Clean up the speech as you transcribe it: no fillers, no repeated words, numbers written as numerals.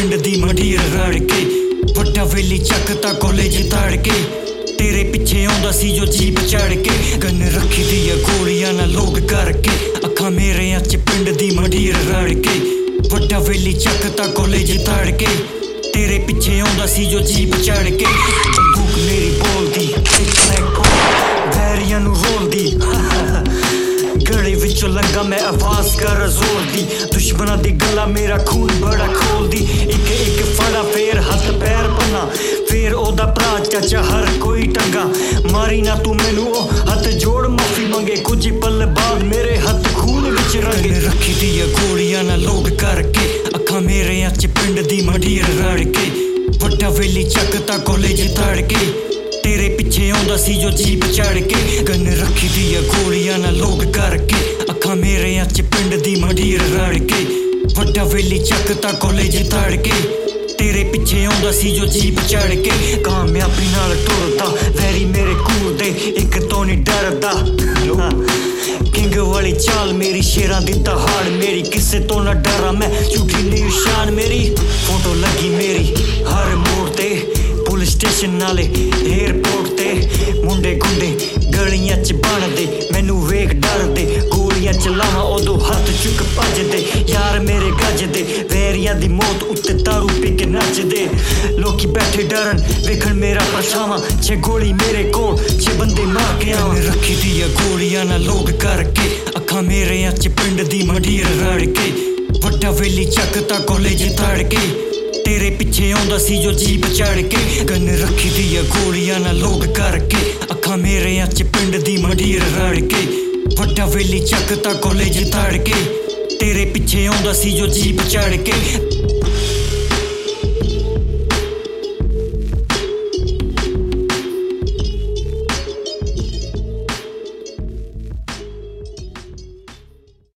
पिंड दी मंडीर रड़ के वड्डा वेली चकता कॉलेज तड़ के तेरे पिछे आंदा सी जो जीप चढ़ के गन रखी दी गोलियां ना लोग करके अखा मेरे अच पिंड दी मंडीर रड़ के वड्डा वेली चकता कॉलेज तड़ के तेरे पिछे आंदा सी जो जीप चढ़ के बंदूक मेरी बोलदी वैरियां नू रोलदी गले विचों लंघा मैं आवाज कर जोर दी दुश्मना दी गला मेरा खून बड़ा खोलदी एक एक फड़ा फेर हथ पैर बना फेर ओदा भरा चाचा हर कोई टंगा मारी ना तू मैनू ओ हथ जोड़ माफी मंगे कुछ पल बाद मेरे हथ खून विच रंगे रखी दी गोलियां ना लोग करके अखा मेरे अच पिंड दी मंडीर रड़ के वड्डा वेली चकता कॉलेज तड़ के तेरे पिछे आंदा सी जो जीप चढ़ के गन रखी दी गोलियां ना लोग करके अखा मेरे अच पिंड दी मंडीर रड़ के वड्डा वेली चकता कॉलेज तड़ के तेरे पिछे आंदा सी जो जीप चढ़ के कामयाबी नाल टुरदा वैरी मेरे कूल दे इक तो नहीं डरदा किंग वाली चाल मेरी शेरां दी दहाड़ मेरी किसे तो ना डरा मैं झूठी नहीं शान मेरी फोटो लगी मेरी हर मोड़ ते पुलिस स्टेशन नाले एयरपोर्ट ते मुंडे गुंडे गलियां च बनदे मैनू वेख डरदे गोलियां चलावां उदों हथ चुक भजदे यार मेरे गजदे वैरियां दी मौत उत्ते दारू पी के नचदे लोकी बैठे डरन वेखन मेरा परछावां छे गोली मेरे कोल छे बंदे मार के आवन रखी दी गोलियां ना लोग करके अखा मेरे अच पिंड दी मंडीर रड़ के वड्डा वेली चकता कॉलेज तड़ के तेरे पिछे आंदा सी जो जीप चढ़ के गन रखी दी गोलियां ना लोग करके अखा मेरे अच पिंड दी मंडीर रड़ के वड्डा वेली चकता कॉलेज तड़ के तेरे पिछे आंदा सी जो जीप चढ़ के